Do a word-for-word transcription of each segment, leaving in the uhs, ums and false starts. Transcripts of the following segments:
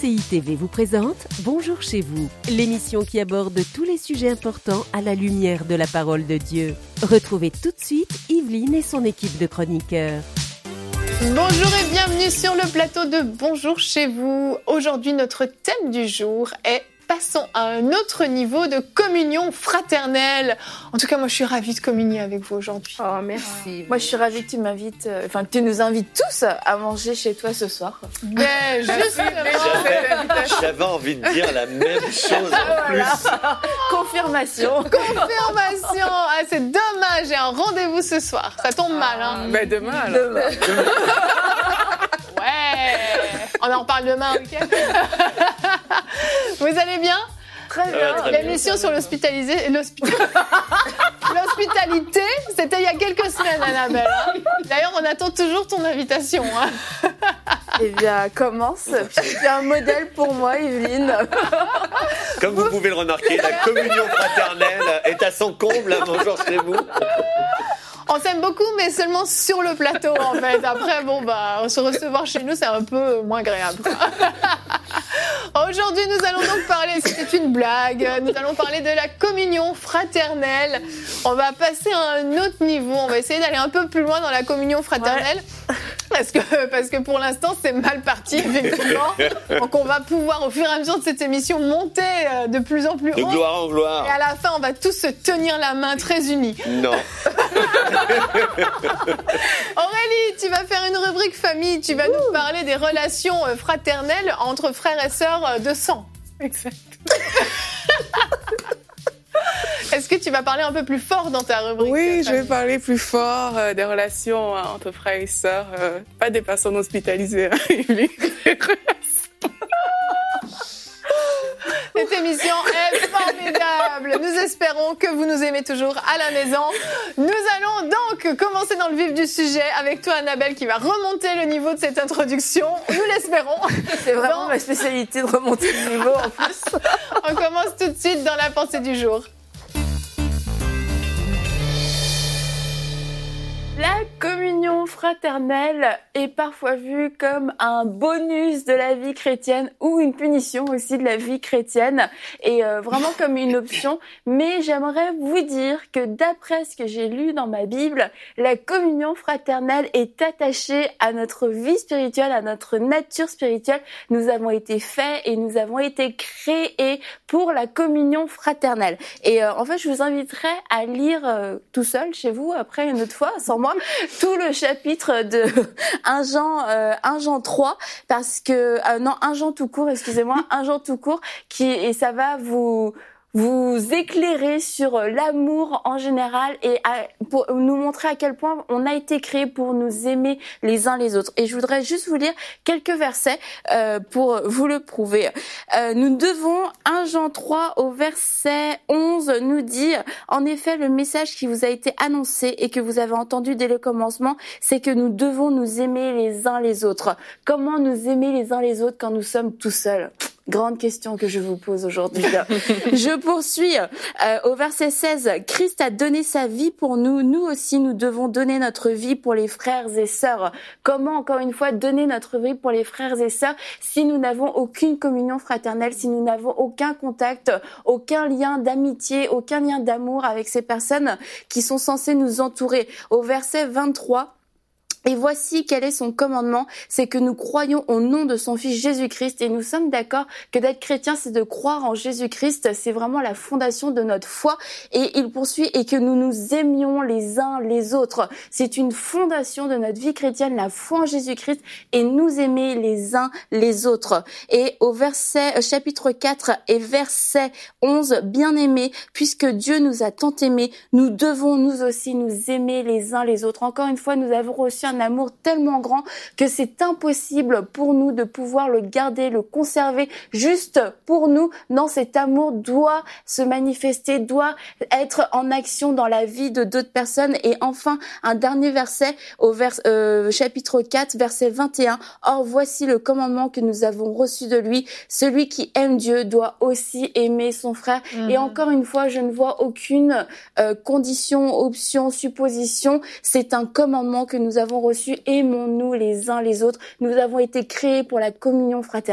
C I T V vous présente Bonjour chez vous, l'émission qui aborde tous les sujets importants à la lumière de la parole de Dieu. Retrouvez tout de suite Yveline et son équipe de chroniqueurs. Bonjour et bienvenue sur le plateau de Bonjour chez vous. Aujourd'hui, notre thème du jour est passons à un autre niveau de communion fraternelle. En tout cas, moi, je suis ravie de communier avec vous aujourd'hui. Oh, merci. Moi, je suis ravie que tu m'invites, euh, enfin, que tu nous invites tous à manger chez toi ce soir. Ben, justement. J'avais, j'avais envie de dire la même chose en plus. Voilà. Confirmation. Confirmation. Ah, c'est dommage, j'ai un rendez-vous ce soir. Ça tombe mal, hein. Ben, demain, alors. Demain. Ouais. On en reparle demain, ok? Vous allez bien? Très bien. Ouais, très L'émission sur l'hospitalisé, l'hospi- l'hospitalité, c'était il y a quelques semaines, Annabelle. Hein. D'ailleurs, on attend toujours ton invitation. Hein. Eh bien, commence. Tu es un modèle pour moi, Yveline. Comme vous pouvez le remarquer, la communion fraternelle est à son comble à Bonjour chez vous. On s'aime beaucoup, mais seulement sur le plateau, en fait. Après, bon, bah, se recevoir chez nous, c'est un peu moins agréable. Aujourd'hui, nous allons donc parler, c'était une blague, nous allons parler de la communion fraternelle. On va passer à un autre niveau, on va essayer d'aller un peu plus loin dans la communion fraternelle. Ouais. Parce que, parce que pour l'instant, c'est mal parti, effectivement. Donc, on va pouvoir, au fur et à mesure de cette émission, monter de plus en plus haut. De gloire en gloire. Et à la fin, on va tous se tenir la main très unis. Non. Aurélie, tu vas faire une rubrique famille. Tu vas Ouh. nous parler des relations fraternelles entre frères et sœurs de sang. Exact. Est-ce que tu vas parler un peu plus fort dans ta rubrique? Oui, je vais parler plus fort euh, des relations euh, entre frères et sœurs, euh, pas des personnes hospitalisées. Hein, Cette émission est formidable. Nous espérons que vous nous aimez toujours à la maison. Nous allons donc commencer dans le vif du sujet avec toi, Annabelle, qui va remonter le niveau de cette introduction. Nous l'espérons. C'est vraiment donc ma spécialité de remonter le niveau en plus. On commence tout de suite dans la pensée du jour. La communion fraternelle est parfois vue comme un bonus de la vie chrétienne ou une punition aussi de la vie chrétienne et euh, vraiment comme une option. Mais j'aimerais vous dire que d'après ce que j'ai lu dans ma Bible, la communion fraternelle est attachée à notre vie spirituelle, à notre nature spirituelle. Nous avons été faits et nous avons été créés pour la communion fraternelle. Et euh, en fait, je vous inviterai à lire euh, tout seul chez vous après une autre fois, sans moi, tout le chapitre de un Jean, euh, un Jean trois, parce que euh, non, un Jean tout court, excusez-moi, un Jean tout court, qui et ça va vous vous éclairer sur l'amour en général et à, pour nous montrer à quel point on a été créé pour nous aimer les uns les autres. Et je voudrais juste vous lire quelques versets euh, pour vous le prouver. Euh, nous devons, un Jean trois au verset onze nous dit « En effet, le message qui vous a été annoncé et que vous avez entendu dès le commencement, c'est que nous devons nous aimer les uns les autres. » Comment nous aimer les uns les autres quand nous sommes tout seuls ? Grande question que je vous pose aujourd'hui. Je poursuis euh, au verset seize. Christ a donné sa vie pour nous. Nous aussi, nous devons donner notre vie pour les frères et sœurs. Comment, encore une fois, donner notre vie pour les frères et sœurs si nous n'avons aucune communion fraternelle, si nous n'avons aucun contact, aucun lien d'amitié, aucun lien d'amour avec ces personnes qui sont censées nous entourer. Au verset vingt-trois. Et voici quel est son commandement, c'est que nous croyons au nom de son Fils Jésus-Christ et nous sommes d'accord que d'être chrétien, c'est de croire en Jésus-Christ, c'est vraiment la fondation de notre foi. Et il poursuit, et que nous nous aimions les uns les autres. C'est une fondation de notre vie chrétienne, la foi en Jésus-Christ et nous aimer les uns les autres. Et au verset, chapitre quatre et verset onze, bien-aimés, puisque Dieu nous a tant aimés, nous devons nous aussi nous aimer les uns les autres. Encore une fois, nous avons reçu un un amour tellement grand que c'est impossible pour nous de pouvoir le garder, le conserver juste pour nous. Non, cet amour doit se manifester, doit être en action dans la vie de d'autres personnes. Et enfin, un dernier verset au vers, euh, chapitre quatre, verset vingt et un. Or, voici le commandement que nous avons reçu de lui. Celui qui aime Dieu doit aussi aimer son frère. Mmh. Et encore une fois, je ne vois aucune euh, condition, option, supposition. C'est un commandement que nous avons reçu. Aimons-nous les uns les autres. Nous avons été créés pour la communion fraternelle.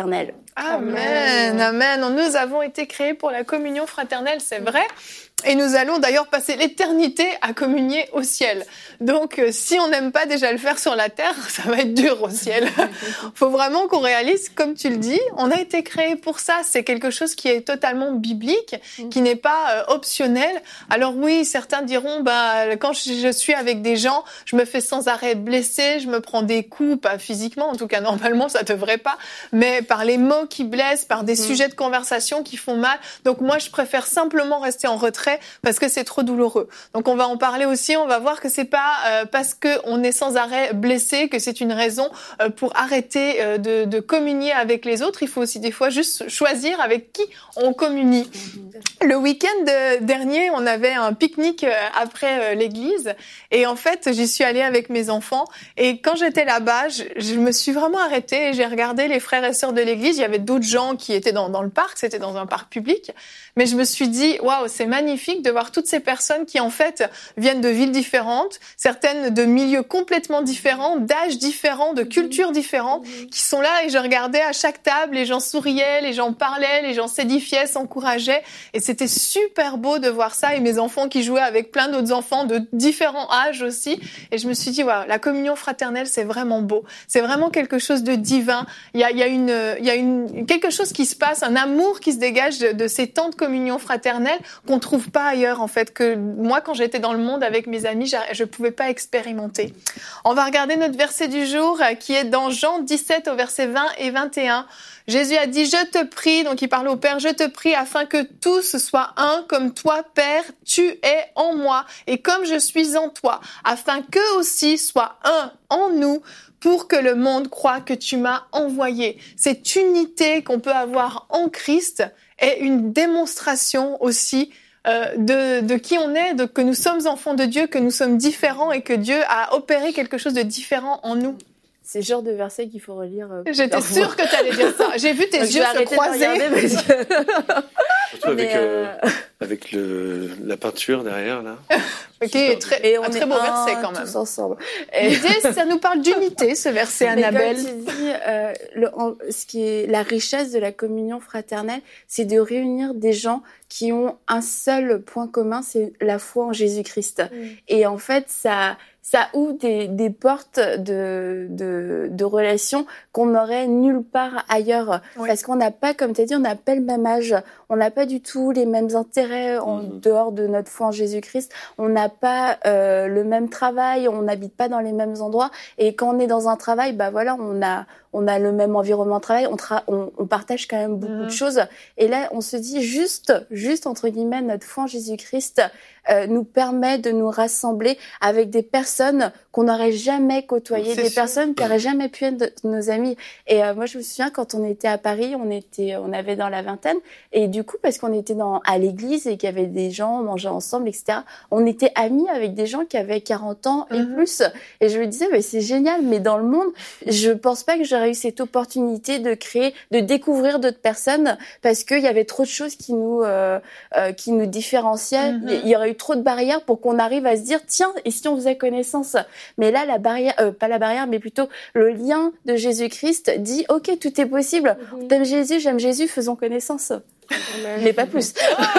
Amen, amen. Nous avons été créés pour la communion fraternelle, c'est vrai. Et nous allons d'ailleurs passer l'éternité à communier au ciel. Donc, euh, si on n'aime pas déjà le faire sur la terre, ça va être dur au ciel. Faut vraiment qu'on réalise, comme tu le dis, on a été créé pour ça. C'est quelque chose qui est totalement biblique, qui n'est pas euh, optionnel. Alors oui, certains diront, bah, quand je suis avec des gens, je me fais sans arrêt blesser, je me prends des coups, pas physiquement, en tout cas normalement ça devrait pas, mais par les mots qui blessent, par des mmh. sujets de conversation qui font mal. Donc moi, je préfère simplement rester en retrait parce que c'est trop douloureux. Donc on va en parler aussi, on va voir que c'est pas euh, parce que on est sans arrêt blessé que c'est une raison euh, pour arrêter euh, de, de communier avec les autres. Il faut aussi des fois juste choisir avec qui on communie. Le week-end dernier, on avait un pique-nique après l'église et en fait, j'y suis allée avec mes enfants et quand j'étais là-bas, je, je me suis vraiment arrêtée et j'ai regardé les frères et sœurs de l'église. Il y avait d'autres gens qui étaient dans, dans le parc, c'était dans un parc public, mais je me suis dit, waouh, c'est magnifique de voir toutes ces personnes qui en fait viennent de villes différentes, certaines de milieux complètement différents, d'âges différents, de cultures différentes, qui sont là et je regardais à chaque table, les gens souriaient, les gens parlaient, les gens s'édifiaient, s'encourageaient et c'était super beau de voir ça et mes enfants qui jouaient avec plein d'autres enfants de différents âges aussi et je me suis dit, waouh, la communion fraternelle c'est vraiment beau, c'est vraiment quelque chose de divin, il y a, il y a une, il y a une, quelque chose qui se passe, un amour qui se dégage de, de ces temps de communion fraternelle qu'on trouve pas ailleurs en fait, que moi quand j'étais dans le monde avec mes amis, je pouvais pas expérimenter. On va regarder notre verset du jour qui est dans Jean dix-sept au verset vingt et vingt et un. Jésus a dit, je te prie, donc il parle au Père, je te prie afin que tous soient un comme toi, Père, tu es en moi et comme je suis en toi, afin qu'eux aussi soient un en nous pour que le monde croie que tu m'as envoyé. Cette unité qu'on peut avoir en Christ est une démonstration aussi euh, de, de qui on est, de, que nous sommes enfants de Dieu, que nous sommes différents et que Dieu a opéré quelque chose de différent en nous. C'est le genre de verset qu'il faut relire. Euh, J'étais sûre que tu allais dire ça. J'ai vu tes Donc, yeux se croiser. Parce que... Surtout avec, euh... euh, avec le, la peinture derrière, là. Ok, très, et on un très beau verset quand même. Tous ensemble. L'idée, ça nous parle d'unité, ce verset, Annabelle. Mais comme tu dis, euh, le, en, ce qui est la richesse de la communion fraternelle, c'est de réunir des gens qui ont un seul point commun, c'est la foi en Jésus-Christ. Mm. Et en fait, ça... ça ouvre des, des portes de, de, de relations qu'on n'aurait nulle part ailleurs. Oui. Parce qu'on n'a pas, comme tu as dit, on n'a pas le même âge, on n'a pas du tout les mêmes intérêts en mmh. dehors de notre foi en Jésus-Christ, on n'a pas euh, le même travail, on n'habite pas dans les mêmes endroits. Et quand on est dans un travail, bah voilà, on a, on a le même environnement de travail, on, tra- on, on partage quand même beaucoup mmh. de choses. Et là, on se dit juste, juste entre guillemets, notre foi en Jésus-Christ euh, nous permet de nous rassembler avec des personnes qu'on n'aurait jamais côtoyées, des sûr. personnes qui n'auraient jamais pu être de, nos amis. Et euh, moi, je me souviens quand on était à Paris, on était, on avait dans la vingtaine, et du coup, parce qu'on était dans à l'église et qu'il y avait des gens, on mangeait ensemble, et cetera. On était amis avec des gens qui avaient quarante ans et mmh. plus. Et je me disais, mais c'est génial. Mais dans le monde, je pense pas que j'aurais eu cette opportunité de créer, de découvrir d'autres personnes, parce qu'il y avait trop de choses qui nous, euh, euh, qui nous différenciaient. Mmh. Il y aurait eu trop de barrières pour qu'on arrive à se dire, tiens, et si on faisait connaissance? Mais là, la barrière, euh, pas la barrière, mais plutôt le lien de Jésus-Christ dit, ok, tout est possible. Mmh. T'aimes Jésus, j'aime Jésus, faisons connaissance. Mais pas plus.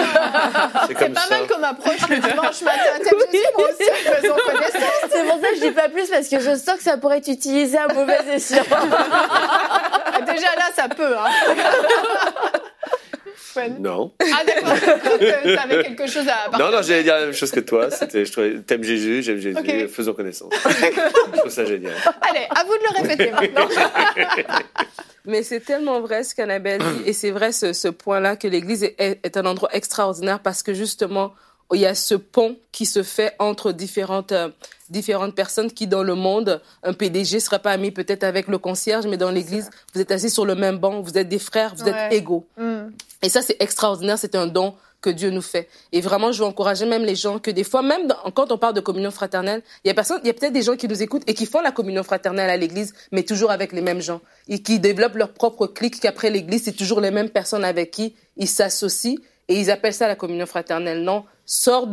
Ah, c'est, c'est pas ça. Mal comme approche le dimanche matin. T'aimes Jésus, moi aussi, faisons connaissance. C'est pour ça que je dis pas plus, parce que je sens que ça pourrait être utilisé à mauvais escient. Déjà là, ça peut. Hein. Non. Ah d'accord, t'avais quelque chose à partager. Non, non, j'allais dire la même chose que toi. C'était, je trouvais, t'aimes Jésus, j'aime Jésus, okay. Faisons connaissance. Je trouve ça génial. Allez, à vous de le répéter maintenant. Mais c'est tellement vrai ce qu'Annabelle dit, et c'est vrai ce, ce point-là que l'Église est, est un endroit extraordinaire parce que justement, il y a ce pont qui se fait entre différentes, euh, différentes personnes qui, dans le monde, un P D G ne serait pas ami peut-être avec le concierge, mais dans l'Église, vous êtes assis sur le même banc, vous êtes des frères, vous ouais. êtes égaux. Mm. Et ça, c'est extraordinaire, c'est un don que Dieu nous fait. Et vraiment, je veux encourager même les gens que des fois, même dans, quand on parle de communion fraternelle, il y a personne, il y a peut-être des gens qui nous écoutent et qui font la communion fraternelle à l'église, mais toujours avec les mêmes gens. Et qui développent leur propre clique, qu'après l'église, c'est toujours les mêmes personnes avec qui ils s'associent et ils appellent ça la communion fraternelle. Non, sors de ta,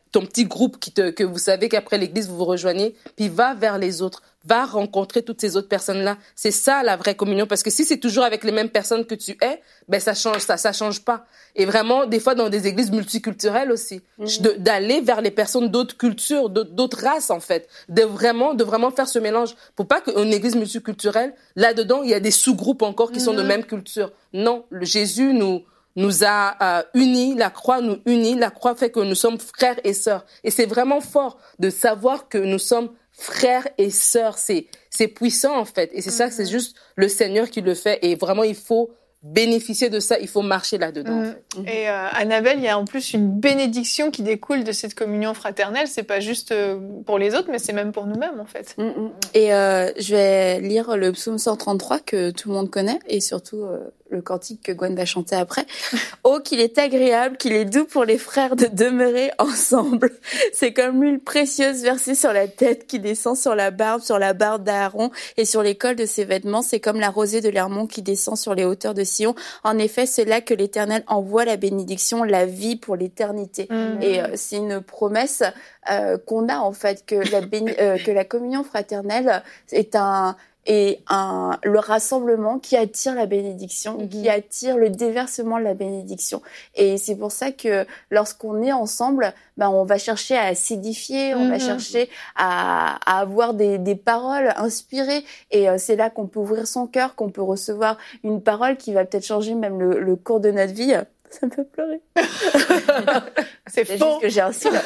ton petit groupe qui te, que vous savez qu'après l'église, vous vous rejoignez, puis va vers les autres. Va rencontrer toutes ces autres personnes-là. C'est ça, la vraie communion. Parce que si c'est toujours avec les mêmes personnes que tu es, ben, ça change, ça, ça change pas. Et vraiment, des fois, dans des églises multiculturelles aussi, mm-hmm. de, d'aller vers les personnes d'autres cultures, d'autres, d'autres races, en fait. De vraiment, de vraiment faire ce mélange. Pour pas qu'une église multiculturelle, là-dedans, il y a des sous-groupes encore qui mm-hmm. sont de même culture. Non. Le Jésus nous, nous a euh, unis, la croix nous unit, la croix fait que nous sommes frères et sœurs. Et c'est vraiment fort de savoir que nous sommes frères et sœurs, c'est c'est puissant en fait, et c'est mm-hmm. ça, c'est juste le Seigneur qui le fait, et vraiment il faut bénéficier de ça, il faut marcher là-dedans. Mmh. En fait. Et euh, Annabelle, il y a en plus une bénédiction qui découle de cette communion fraternelle. C'est pas juste pour les autres, mais c'est même pour nous-mêmes en fait. Mmh. Et euh, je vais lire le psaume cent trente-trois que tout le monde connaît, et surtout euh, le cantique que Gwen va chanter après. Oh, qu'il est agréable, qu'il est doux pour les frères de demeurer ensemble. C'est comme l'huile précieuse versée sur la tête qui descend sur la barbe, sur la barbe d'Aaron et sur les cols de ses vêtements. C'est comme la rosée de l'Hermon qui descend sur les hauteurs de Sion. En effet, c'est là que l'Éternel envoie la bénédiction, la vie pour l'éternité. Mmh. Et euh, c'est une promesse euh, qu'on a en fait, que la, béni- euh, que la communion fraternelle est un... et un, le rassemblement qui attire la bénédiction, mmh. qui attire le déversement de la bénédiction. Et c'est pour ça que lorsqu'on est ensemble, ben on va chercher à s'édifier, on mmh. va chercher à, à avoir des, des paroles inspirées. Et euh, c'est là qu'on peut ouvrir son cœur, qu'on peut recevoir une parole qui va peut-être changer même le, le cours de notre vie. Ça me fait pleurer. C'est faux. juste que j'ai un cil.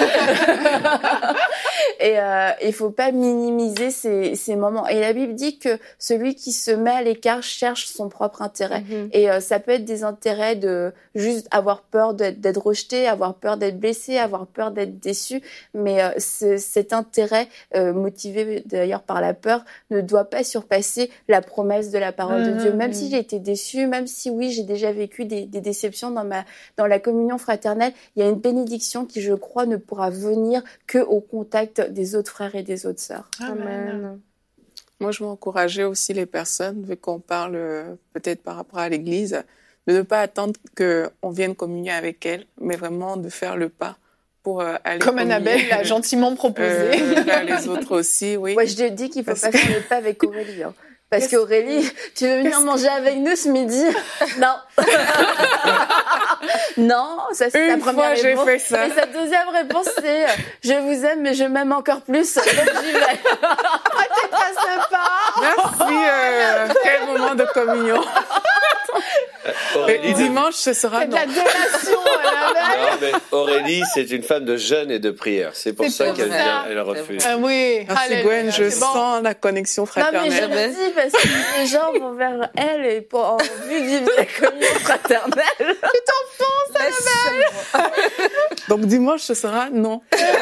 Et euh, il faut pas minimiser ces, ces moments. Et la Bible dit que celui qui se met à l'écart cherche son propre intérêt. Mm-hmm. Et euh, ça peut être des intérêts de juste avoir peur d'être, d'être rejeté, avoir peur d'être blessé, avoir peur d'être déçu. Mais euh, ce, cet intérêt, euh, motivé d'ailleurs par la peur, ne doit pas surpasser la promesse de la parole mm-hmm. de Dieu. Même si j'ai été déçue, même si oui, j'ai déjà vécu des, des déceptions dans ma dans la communion fraternelle, il y a une bénédiction qui, je crois, ne pourra venir que au contact des autres frères et des autres sœurs. Amen. Amen. Moi, je veux encourager aussi les personnes, vu qu'on parle euh, peut-être par rapport à l'Église, de ne pas attendre qu'on vienne communier avec elle, mais vraiment de faire le pas pour euh, aller Comme communier. Annabelle l'a gentiment proposé. Euh, vers les autres aussi, oui. Ouais, je te dis qu'il faut Parce pas que... faire le pas avec Aurélie. Hein. Parce qu'Aurélie, tu veux venir manger avec nous ce midi? Non. Non, ça c'est Une ta première fois, réponse. j'ai fait ça. Et sa deuxième réponse, c'est « Je vous aime, mais je m'aime encore plus. » Donc j'y vais. Ah, t'es pas sympa. Merci. Euh, quel moment de communion. Aurélie, Et dimanche, ce sera c'est de la délation, Annabelle. Non, mais Aurélie, c'est une femme de jeûne et de prière. C'est pour C'est ça pour qu'elle ça. vient, elle refuse. Ah oui. Merci Alléluia. Gwen, je C'est bon. sens la connexion Non, mais fraternelle. je le dis parce que les gens vont vers elle et pour en vue de vivre la communion fraternelle. Donc dimanche, ce sera non.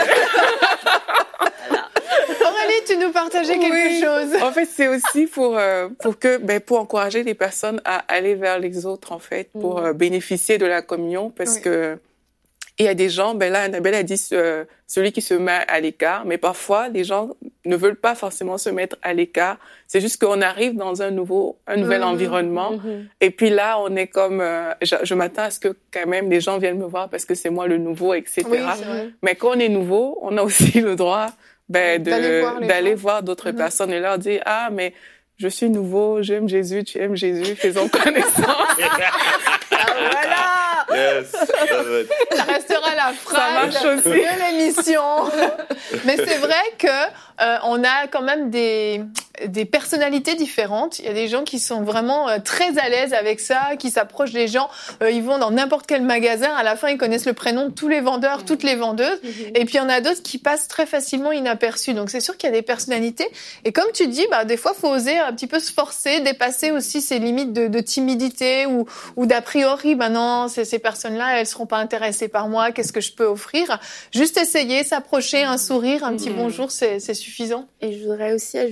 Aurélie, tu nous partageais quelque Oui. chose. En fait, c'est aussi pour euh, pour que ben pour encourager les personnes à aller vers les autres en fait, pour euh, bénéficier de la communion, parce Oui. que il y a des gens, ben là, Annabelle a dit euh, celui qui se met à l'écart, mais parfois les gens ne veulent pas forcément se mettre à l'écart. C'est juste qu'on arrive dans un nouveau, un nouvel Mmh. environnement, Mmh. et puis là, on est comme, euh, je, je m'attends à ce que quand même les gens viennent me voir parce que c'est moi le nouveau, et cetera. Oui, c'est vrai. Mais quand on est nouveau, on a aussi le droit ben, de, D'aller voir les d'aller gens. voir d'autres Mhm. personnes et leur dire, ah, mais je suis nouveau, j'aime Jésus, tu aimes Jésus, faisons connaissance. Voilà. Yes, ça va être- Ça restera la phrase marche aussi. de l'émission. Mais c'est vrai que euh, on a quand même des des personnalités différentes. Il y a des gens qui sont vraiment euh, très à l'aise avec ça, qui s'approchent des gens. Euh, ils vont dans n'importe quel magasin. À la fin, ils connaissent le prénom de tous les vendeurs, toutes les vendeuses. Et puis, il y en a d'autres qui passent très facilement inaperçus. Donc, c'est sûr qu'il y a des personnalités. Et comme tu dis, bah, des fois, faut oser un petit peu se forcer, dépasser aussi ses limites de, de timidité ou, ou d'a priori, bah non, ces, ces personnes-là, elles seront pas intéressées par moi. Qu'est-ce que je peux offrir? Juste essayer, s'approcher, un sourire, un petit bonjour, c'est, c'est suffisant. Et je voudrais aussi ajouter que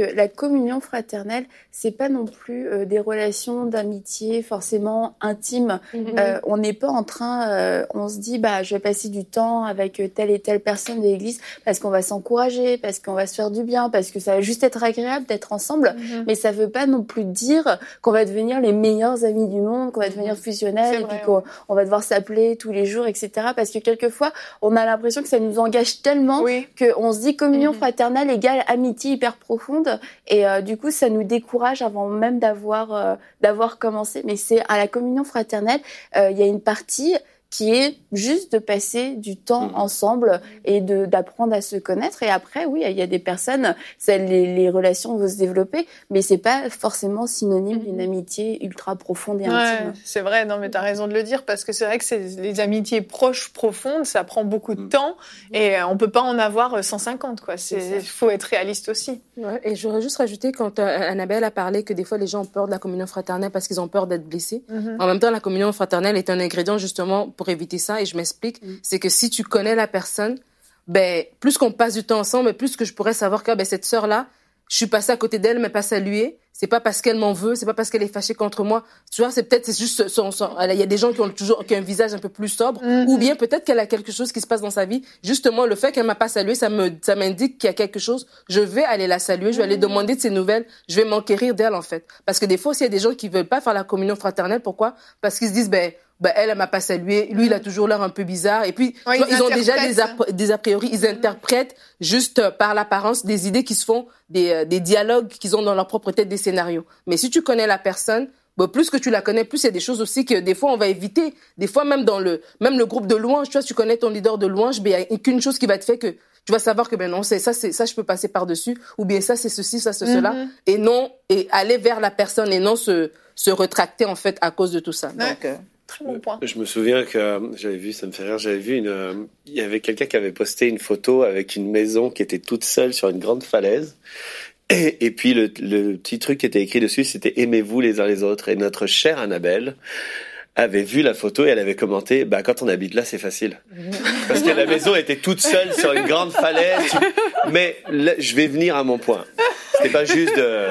que la communion fraternelle, c'est pas non plus euh, des relations d'amitié forcément intimes. Mm-hmm. Euh, on n'est pas en train, euh, on se dit, bah, je vais passer du temps avec telle et telle personne de l'église parce qu'on va s'encourager, parce qu'on va se faire du bien, parce que ça va juste être agréable d'être ensemble. Mm-hmm. Mais ça veut pas non plus dire qu'on va devenir les meilleurs amis du monde, qu'on va devenir fusionnels, et puis qu'on on va devoir s'appeler tous les jours, et cetera. Parce que quelquefois, on a l'impression que ça nous engage tellement oui. qu'on se dit communion mm-hmm. fraternelle égale amitié hyper profonde. Et euh, du coup, ça nous décourage avant même d'avoir euh, d'avoir commencé. Mais c'est à la communion fraternelle, euh, il y a une partie qui est juste de passer du temps mmh. ensemble et de d'apprendre à se connaître. Et après, oui, il y a des personnes, ça, les, les relations vont se développer, mais c'est pas forcément synonyme mmh. d'une amitié ultra profonde et ouais, intime. C'est vrai, non, mais t'as raison de le dire, parce que c'est vrai que c'est les amitiés proches, profondes, ça prend beaucoup de mmh. temps, et on peut pas en avoir cent cinquante, quoi. C'est, faut être réaliste aussi. Ouais, et j'aurais juste rajouté, quand euh, Annabelle a parlé que des fois les gens ont peur de la communion fraternelle parce qu'ils ont peur d'être blessés. Mmh. En même temps, la communion fraternelle est un ingrédient justement pour éviter ça, et je m'explique, mmh. c'est que si tu connais la personne, ben, plus qu'on passe du temps ensemble, plus que je pourrais savoir que ben, cette sœur-là, je suis passée à côté d'elle, mais pas saluée. C'est pas parce qu'elle m'en veut, c'est pas parce qu'elle est fâchée contre moi. Tu vois, c'est peut-être, c'est juste son, son, il y a des gens qui ont toujours, qui ont un visage un peu plus sobre, mm-hmm. ou bien peut-être qu'elle a quelque chose qui se passe dans sa vie. Justement, le fait qu'elle m'a pas saluée, ça me, ça m'indique qu'il y a quelque chose. Je vais aller la saluer, je vais aller demander de ses nouvelles, je vais m'enquérir d'elle, en fait. Parce que des fois aussi, il y a des gens qui veulent pas faire la communion fraternelle. Pourquoi? Parce qu'ils se disent, ben, ben, elle, elle m'a pas salué. Lui, il a toujours l'air un peu bizarre. Et puis, ouais, tu vois, ils, ils ont déjà des a, des a priori, ils mmh. interprètent juste euh, par l'apparence des idées qui se font, des, euh, des dialogues qu'ils ont dans leur propre tête, des scénarios. Mais si tu connais la personne, bon, plus que tu la connais, plus il y a des choses aussi que des fois on va éviter. Des fois, même dans le, même le groupe de louange, tu vois, si tu connais ton leader de louange, ben, il y a qu'une chose qui va te faire que tu vas savoir que ben non, c'est ça, c'est ça, je peux passer par-dessus, ou bien ça, c'est ceci, ça, c'est mmh. cela. Et non, et aller vers la personne et non se, se retracter, en fait, à cause de tout ça. Ouais. Donc, euh, Très bon point. Je me souviens que j'avais vu, ça me fait rire, j'avais vu une, euh, il y avait quelqu'un qui avait posté une photo avec une maison qui était toute seule sur une grande falaise. Et, et puis le, le petit truc qui était écrit dessus, c'était aimez-vous les uns les autres. Et notre chère Annabelle avait vu la photo et elle avait commenté, bah quand on habite là, c'est facile, parce que la maison était toute seule sur une grande falaise. Mais là, je vais venir à mon point. C'était pas juste de,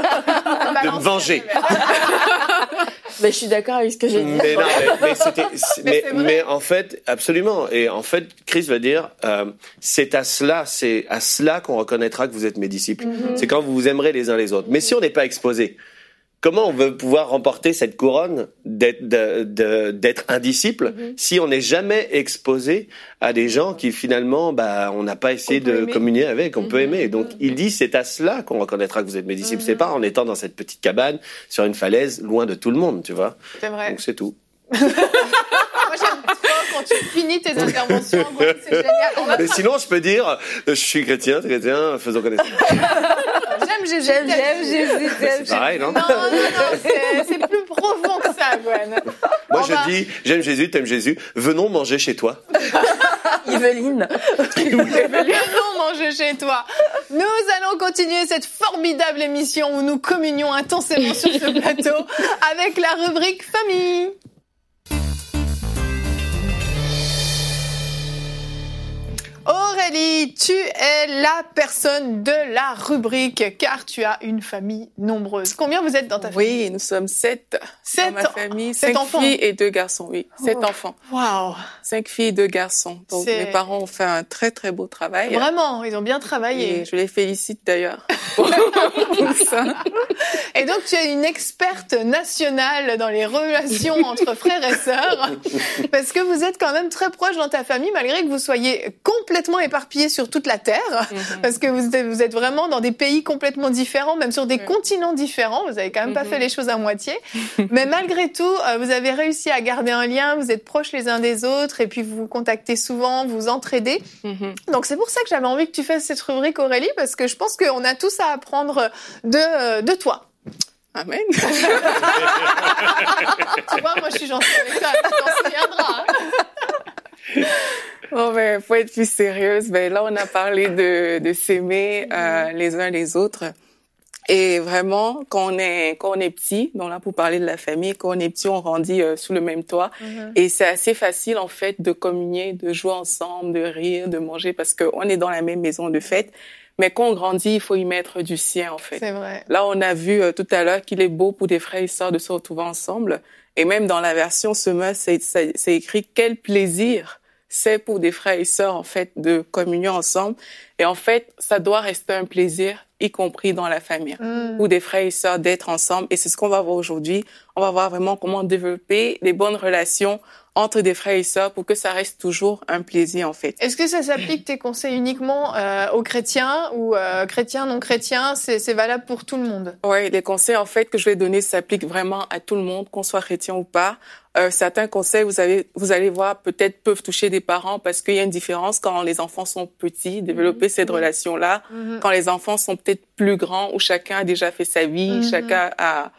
de me venger. Mais je suis d'accord avec ce que j'ai dit. Mais non, mais, mais, c'était, mais, mais, mais en fait, absolument. Et en fait, Christ va dire, euh, c'est à cela, c'est à cela qu'on reconnaîtra que vous êtes mes disciples. Mm-hmm. C'est quand vous vous aimerez les uns les autres. Mais si on n'est pas exposé, comment on veut pouvoir remporter cette couronne d'être, de, de, d'être un disciple mm-hmm. si on n'est jamais exposé à des gens qui finalement, bah, on n'a pas essayé de aimer. communier avec, on mm-hmm. peut aimer. Donc, mm-hmm. il dit, c'est à cela qu'on reconnaîtra que vous êtes mes disciples. Mm-hmm. C'est pas en étant dans cette petite cabane, sur une falaise, loin de tout le monde, tu vois. C'est vrai. Donc, c'est tout. Moi, j'aime trop quand tu finis tes interventions. Ouais, c'est génial. Mais sinon, je peux dire, je suis chrétien, chrétien, faisons connaissance. J'aime Jésus. J'aime, j'aime Jésus. C'est pareil, non? Non, non, non, c'est, c'est plus profond que ça, Gwen. Moi, je bah... dis, j'aime Jésus, t'aimes Jésus, venons manger chez toi. Yveline. Venons manger chez toi. Nous allons continuer cette formidable émission où nous communions intensément sur ce plateau avec la rubrique famille. Aurélie, tu es la personne de la rubrique car tu as une famille nombreuse. Combien vous êtes dans ta famille? Oui, nous sommes sept, sept dans ma famille, sept cinq enfants. filles et deux garçons. Oui, oh. sept enfants. Waouh. Cinq filles et deux garçons. Donc C'est... mes parents ont fait un très très beau travail. Vraiment, ils ont bien travaillé. Et je les félicite d'ailleurs. ça. Et donc tu es une experte nationale dans les relations entre frères et sœurs parce que vous êtes quand même très proches dans ta famille malgré que vous soyez complètement éparpillés sur toute la Terre, mm-hmm. parce que vous êtes, vous êtes vraiment dans des pays complètement différents, même sur des mm-hmm. continents différents. Vous avez quand même mm-hmm. pas fait les choses à moitié. Mais malgré tout, vous avez réussi à garder un lien, vous êtes proches les uns des autres, et puis vous vous contactez souvent, vous vous entraidez. Mm-hmm. Donc c'est pour ça que j'avais envie que tu fasses cette rubrique, Aurélie, parce que je pense qu'on a tous à apprendre de, de toi. Amen. Tu vois, moi je suis gentille avec toi, tu t'en souviendras. Hein. Bon, ben, faut être plus sérieuse. Ben, là, on a parlé de, de s'aimer euh, les uns les autres. Et vraiment, quand on est, quand on est petit, donc là, pour parler de la famille, quand on est petit, on grandit euh, sous le même toit. Mm-hmm. Et c'est assez facile, en fait, de communier, de jouer ensemble, de rire, de manger, parce qu'on est dans la même maison de fête. Mais quand on grandit, il faut y mettre du sien, en fait. C'est vrai. Là, on a vu euh, tout à l'heure qu'il est beau pour des frères et sœurs de se retrouver ensemble. Et même dans la version Semeur, c'est, c'est, c'est écrit « Quel plaisir !» C'est pour des frères et sœurs, en fait, de communion ensemble. Et en fait, ça doit rester un plaisir, y compris dans la famille, mmh. pour des frères et sœurs d'être ensemble. Et c'est ce qu'on va voir aujourd'hui. On va voir vraiment comment développer des bonnes relations entre des frères et sœurs pour que ça reste toujours un plaisir, en fait. Est-ce que ça s'applique, tes conseils, uniquement euh, aux chrétiens ou euh, chrétiens, non chrétiens, c'est, c'est valable pour tout le monde? Oui, les conseils, en fait, que je vais donner s'appliquent vraiment à tout le monde, qu'on soit chrétien ou pas. Euh, certains conseils, vous avez, vous allez voir, peut-être peuvent toucher des parents parce qu'il y a une différence quand les enfants sont petits, développer mmh. cette mmh. relation-là. Mmh. Quand les enfants sont peut-être plus grands, où chacun a déjà fait sa vie, mmh. chacun a...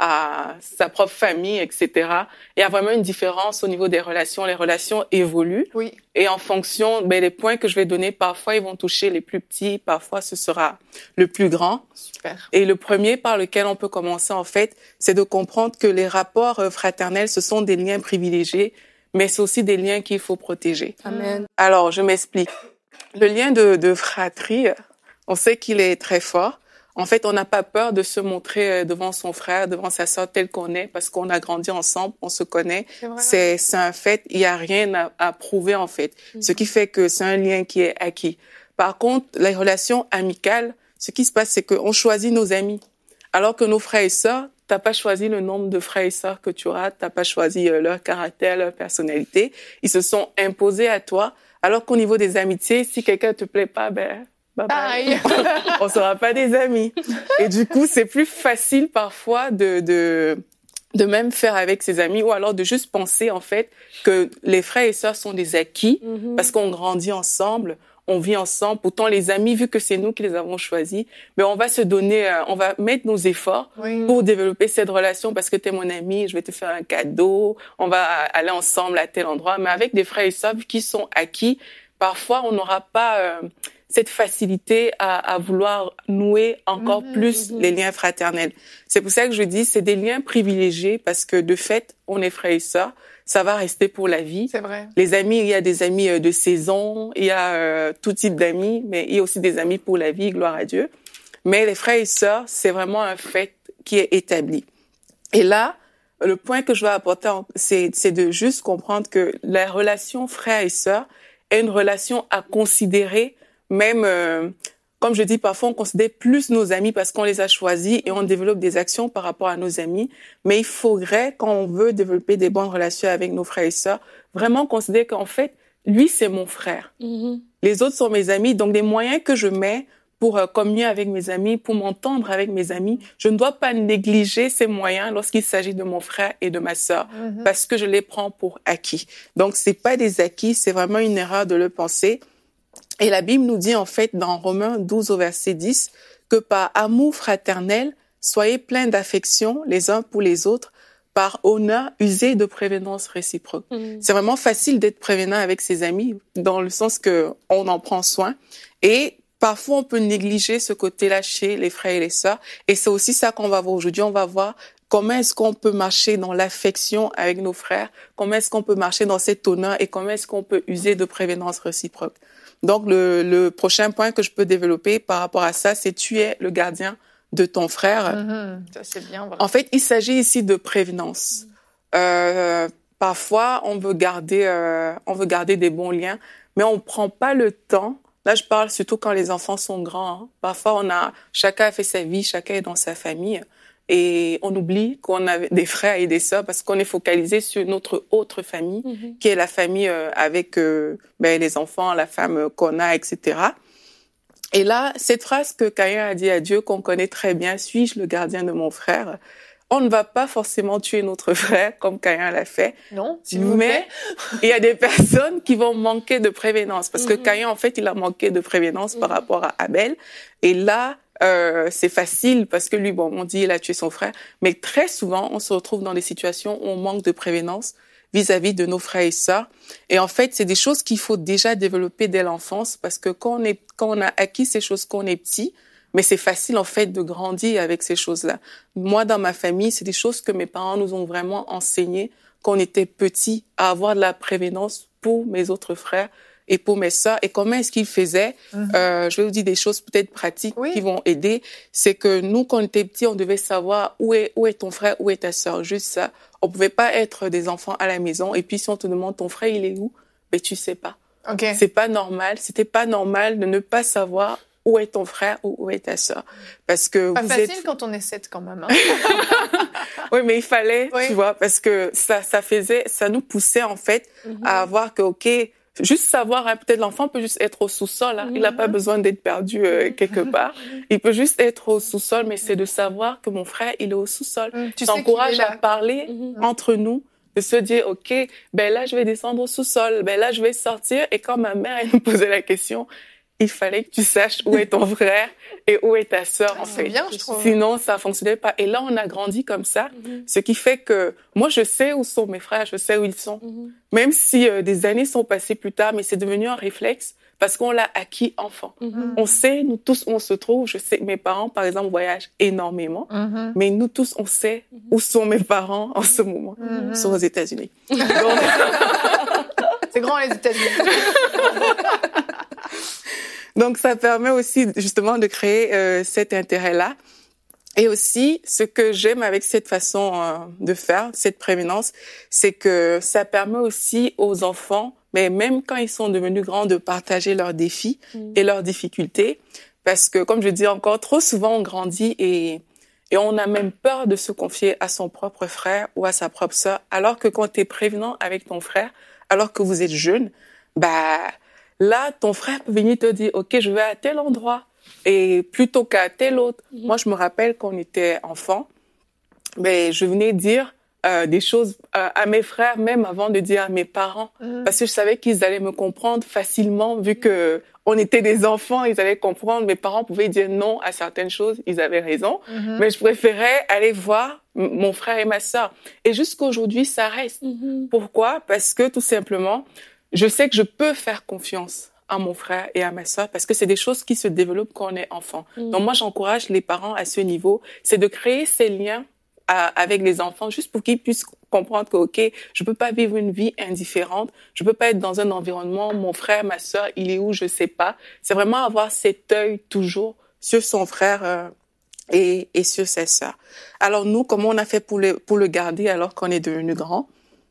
à sa propre famille, et cetera. Il y a vraiment une différence au niveau des relations. Les relations évoluent. Oui. Et en fonction, ben, les points que je vais donner, parfois, ils vont toucher les plus petits, parfois, ce sera le plus grand. Super. Et le premier par lequel on peut commencer, en fait, c'est de comprendre que les rapports fraternels, ce sont des liens privilégiés, mais c'est aussi des liens qu'il faut protéger. Amen. Alors, je m'explique. Le lien de, de fratrie, on sait qu'il est très fort. En fait, on n'a pas peur de se montrer devant son frère, devant sa sœur tel qu'on est, parce qu'on a grandi ensemble, on se connaît. C'est, c'est, c'est un fait, il n'y a rien à, à prouver en fait. Mm-hmm. Ce qui fait que c'est un lien qui est acquis. Par contre, les relations amicales, ce qui se passe, c'est qu'on choisit nos amis. Alors que nos frères et sœurs, t'as pas choisi le nombre de frères et sœurs que tu auras, t'as pas choisi euh, leur caractère, leur personnalité. Ils se sont imposés à toi. Alors qu'au niveau des amitiés, si quelqu'un te plaît pas, ben... Bye bye. On sera pas des amis. Et du coup, c'est plus facile parfois de, de, de même faire avec ses amis ou alors de juste penser, en fait, que les frères et sœurs sont des acquis mm-hmm. parce qu'on grandit ensemble, on vit ensemble. Pourtant, les amis, vu que c'est nous qui les avons choisis, mais on va se donner, on va mettre nos efforts oui. pour développer cette relation parce que t'es mon ami, je vais te faire un cadeau, on va aller ensemble à tel endroit. Mais avec des frères et sœurs qui sont acquis, parfois, on n'aura pas, euh, cette facilité à, à vouloir nouer encore mmh, plus mmh. les liens fraternels. C'est pour ça que je dis c'est des liens privilégiés parce que de fait, on est frères et sœurs, ça va rester pour la vie. C'est vrai. Les amis, il y a des amis de saison, il y a euh, tout type d'amis, mais il y a aussi des amis pour la vie, gloire à Dieu. Mais les frères et sœurs, c'est vraiment un fait qui est établi. Et là, le point que je veux apporter, c'est, c'est de juste comprendre que la relation frère et sœur est une relation à considérer. Même, euh, comme je dis, parfois on considère plus nos amis parce qu'on les a choisis et on développe des actions par rapport à nos amis. Mais il faudrait, quand on veut développer des bonnes relations avec nos frères et sœurs, vraiment considérer qu'en fait, lui, c'est mon frère. Mm-hmm. Les autres sont mes amis. Donc, les moyens que je mets pour euh, communier avec mes amis, pour m'entendre avec mes amis, je ne dois pas négliger ces moyens lorsqu'il s'agit de mon frère et de ma sœur mm-hmm. parce que je les prends pour acquis. Donc, c'est pas des acquis, c'est vraiment une erreur de le penser. Et la Bible nous dit en fait dans Romains douze au verset dix que par amour fraternel, soyez pleins d'affection les uns pour les autres, par honneur usez de prévenance réciproque. Mmh. C'est vraiment facile d'être prévenant avec ses amis dans le sens que on en prend soin et parfois on peut négliger ce côté-là chez les frères et les sœurs et c'est aussi ça qu'on va voir aujourd'hui. On va voir comment est-ce qu'on peut marcher dans l'affection avec nos frères, comment est-ce qu'on peut marcher dans cet honneur et comment est-ce qu'on peut user de prévenance réciproque. Donc, le, le prochain point que je peux développer par rapport à ça, c'est tu es le gardien de ton frère. Mmh, ça, c'est bien. Voilà. En fait, il s'agit ici de prévenance. Mmh. Euh, parfois, on veut garder, euh, on veut garder des bons liens, mais on prend pas le temps. Là, je parle surtout quand les enfants sont grands. Hein. Parfois, on a, chacun a fait sa vie, chacun est dans sa famille. Et on oublie qu'on a des frères et des sœurs parce qu'on est focalisé sur notre autre famille, mm-hmm. qui est la famille euh, avec euh, ben, les enfants, la femme qu'on a, et cetera. Et là, cette phrase que Caïn a dit à Dieu, qu'on connaît très bien, « Suis-je le gardien de mon frère ?» On ne va pas forcément tuer notre frère comme Caïn l'a fait. Non, s'il vous plaît. Mais il y a des personnes qui vont manquer de prévénence parce mm-hmm. que Caïn, en fait, il a manqué de prévénance mm-hmm. par rapport à Abel. Et là, Euh, c'est facile parce que lui, bon, on dit il a tué son frère, mais très souvent, on se retrouve dans des situations où on manque de prévénence vis-à-vis de nos frères et sœurs. Et en fait, c'est des choses qu'il faut déjà développer dès l'enfance parce que quand on est, quand on a acquis ces choses quand on est petit, mais c'est facile en fait de grandir avec ces choses-là. Moi, dans ma famille, c'est des choses que mes parents nous ont vraiment enseignées quand on était petits, à avoir de la prévénance pour mes autres frères et pour mes sœurs. Et comment est-ce qu'ils faisaient? Mm-hmm. euh, Je vais vous dire des choses peut-être pratiques oui. qui vont aider. C'est que nous, quand on était petits, on devait savoir où est, où est ton frère, où est ta sœur. Juste ça. On pouvait pas être des enfants à la maison. Et puis, si on te demande ton frère, il est où? Ben, tu sais pas. Okay. C'est pas normal. C'était pas normal de ne pas savoir où est ton frère ou où est ta sœur. Parce que pas vous facile êtes... quand on est sept quand même. Hein. Oui, mais il fallait, oui. tu vois, parce que ça, ça faisait, ça nous poussait en fait mm-hmm. à avoir que, ok, juste savoir, hein, peut-être l'enfant peut juste être au sous-sol, hein, mm-hmm. il n'a pas besoin d'être perdu euh, quelque part. Il peut juste être au sous-sol, mais c'est de savoir que mon frère, il est au sous-sol. Mm-hmm. Tu t'encourages à parler mm-hmm. entre nous, de se dire, ok, ben là je vais descendre au sous-sol, ben là je vais sortir. Et quand ma mère elle nous posait la question, il fallait que tu saches où est ton frère et où est ta sœur, en c'est fait. Bien, je trouve. Sinon, ça fonctionnait pas. Et là, on a grandi comme ça, mm-hmm. ce qui fait que moi, je sais où sont mes frères, je sais où ils sont. Mm-hmm. Même si euh, des années sont passées plus tard, mais c'est devenu un réflexe parce qu'on l'a acquis enfant. Mm-hmm. On sait, nous tous, où on se trouve. Je sais que mes parents, par exemple, voyagent énormément, mm-hmm. mais nous tous, on sait mm-hmm. où sont mes parents en ce moment. Mm-hmm. Ils sont aux États-Unis. Donc... c'est grand, les États-Unis. Donc, ça permet aussi justement de créer euh, cet intérêt-là. Et aussi, ce que j'aime avec cette façon euh, de faire, cette prévenance, c'est que ça permet aussi aux enfants, mais même quand ils sont devenus grands, de partager leurs défis mmh. et leurs difficultés. Parce que, comme je dis encore, trop souvent, on grandit et, et on a même peur de se confier à son propre frère ou à sa propre sœur. Alors que quand tu es prévenant avec ton frère, alors que vous êtes jeune, bah... là, ton frère peut venir te dire, OK, je vais à tel endroit, et plutôt qu'à tel autre. Mm-hmm. Moi, je me rappelle quand on était enfant, ben, je venais dire euh, des choses euh, à mes frères, même avant de dire à mes parents, mm-hmm. parce que je savais qu'ils allaient me comprendre facilement, vu que on était des enfants, ils allaient comprendre. Mes parents pouvaient dire non à certaines choses, ils avaient raison, mm-hmm. mais je préférais aller voir m- mon frère et ma sœur. Et jusqu'aujourd'hui, ça reste. Mm-hmm. Pourquoi? Parce que tout simplement, je sais que je peux faire confiance à mon frère et à ma sœur parce que c'est des choses qui se développent quand on est enfant. Mmh. Donc moi, j'encourage les parents à ce niveau, c'est de créer ces liens à, avec les enfants juste pour qu'ils puissent comprendre que, OK, je peux pas vivre une vie indifférente, je peux pas être dans un environnement, mon frère, ma sœur, il est où, je sais pas. C'est vraiment avoir cet œil toujours sur son frère euh, et, et sur sa sœur. Alors nous, comment on a fait pour le, pour le garder alors qu'on est devenu grand?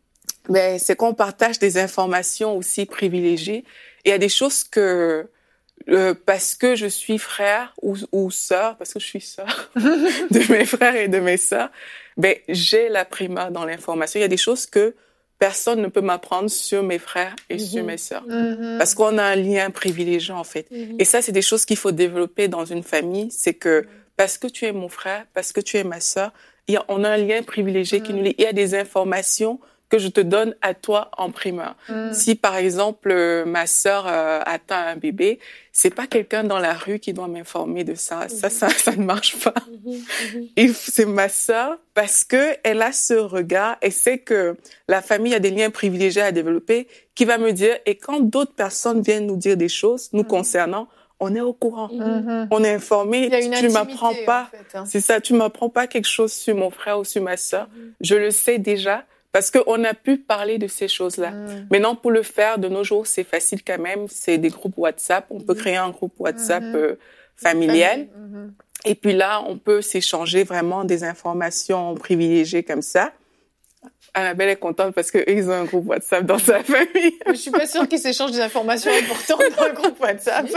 Ben, c'est qu'on partage des informations aussi privilégiées. Il y a des choses que, euh, parce que je suis frère ou, ou sœur, parce que je suis sœur de mes frères et de mes sœurs, ben, j'ai la primeur dans l'information. Il y a des choses que personne ne peut m'apprendre sur mes frères et mm-hmm. sur mes sœurs. Mm-hmm. Parce qu'on a un lien privilégié, en fait. Mm-hmm. Et ça, c'est des choses qu'il faut développer dans une famille. C'est que, parce que tu es mon frère, parce que tu es ma sœur, il y a, on a un lien privilégié mm-hmm. qui nous lie. Il y a des informations que je te donne à toi en primeur. Mm. Si, par exemple, euh, ma sœur euh, atteint un bébé, c'est pas quelqu'un dans la rue qui doit m'informer de ça. Mm-hmm. Ça, ça, ça ne marche pas. Mm-hmm. Et c'est ma sœur parce que elle a ce regard et sait que la famille a des liens privilégiés à développer qui va me dire, et quand d'autres personnes viennent nous dire des choses nous mm-hmm. concernant, on est au courant. Mm-hmm. On est informé. Tu m'apprends pas. En fait, hein. C'est ça. Tu m'apprends pas quelque chose sur mon frère ou sur ma sœur. Mm-hmm. Je le sais déjà. Parce qu'on a pu parler de ces choses-là. Mmh. Maintenant, pour le faire, de nos jours, c'est facile quand même. C'est des groupes WhatsApp. On peut créer un groupe WhatsApp mmh. euh, familial. Mmh. Et puis là, on peut s'échanger vraiment des informations privilégiées comme ça. Annabelle est contente parce qu'eux, ont un groupe WhatsApp dans sa famille. Je suis pas sûre qu'ils s'échangent des informations importantes dans le groupe WhatsApp.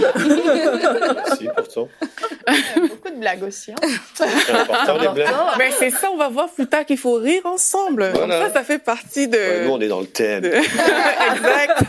Si, pourtant. Il y a beaucoup de blagues aussi. Hein. C'est important, les blagues. Mais c'est ça, on va voir plus tard qu'il faut rire ensemble. Voilà. Donc ça, ça fait partie de... Ouais, nous, on est dans le thème. De... Exact.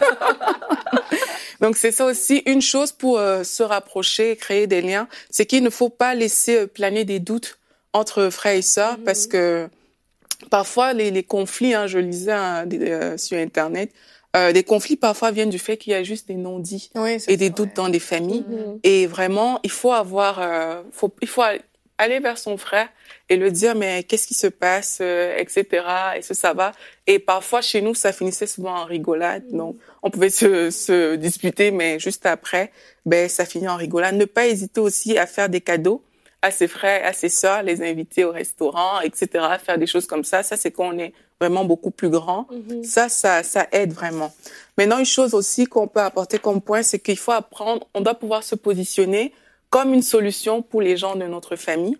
Donc c'est ça aussi, une chose pour euh, se rapprocher, créer des liens, c'est qu'il ne faut pas laisser planer des doutes entre frères et sœurs mmh. parce que parfois, les, les conflits, hein, je lisais hein, des, euh, sur Internet, euh, des conflits parfois viennent du fait qu'il y a juste des non-dits oui, et des ça, doutes ouais. dans des familles. Mm-hmm. Et vraiment, il faut avoir, euh, faut, il faut aller vers son frère et le dire, mais qu'est-ce qui se passe, euh, et cetera. Est-ce que ça va? Et parfois, chez nous, ça finissait souvent en rigolade. Mm-hmm. Donc, on pouvait se, se disputer, mais juste après, ben, ça finit en rigolade. Ne pas hésiter aussi à faire des cadeaux à ses frères, à ses sœurs, les inviter au restaurant, et cetera, faire des choses comme ça. Ça, c'est quand on est vraiment beaucoup plus grand. Mm-hmm. Ça, ça, ça aide vraiment. Maintenant, une chose aussi qu'on peut apporter comme point, c'est qu'il faut apprendre, on doit pouvoir se positionner comme une solution pour les gens de notre famille.